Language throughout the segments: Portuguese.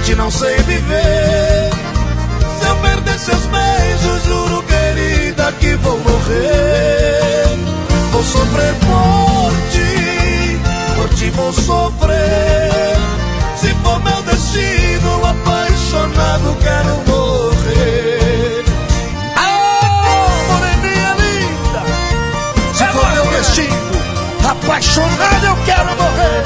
sente, não sei viver. Se eu perder seus beijos, juro, querida, que vou morrer. Vou sofrer por ti vou sofrer. Se for meu destino, apaixonado quero morrer. Oh, moreninha linda, se for meu destino, apaixonado eu quero morrer.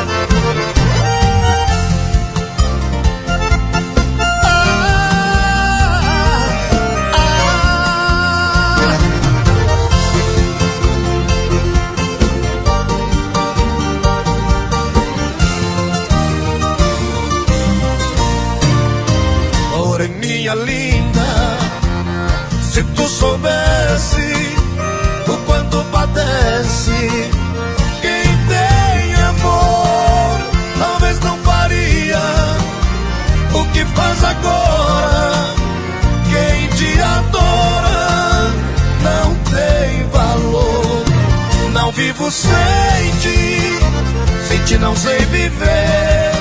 Moreninha linda, se tu soubesse o quanto padece quem tem amor, talvez não faria o que faz agora. Quem te adora não tem valor. Não vivo sem ti, sem ti não sei viver.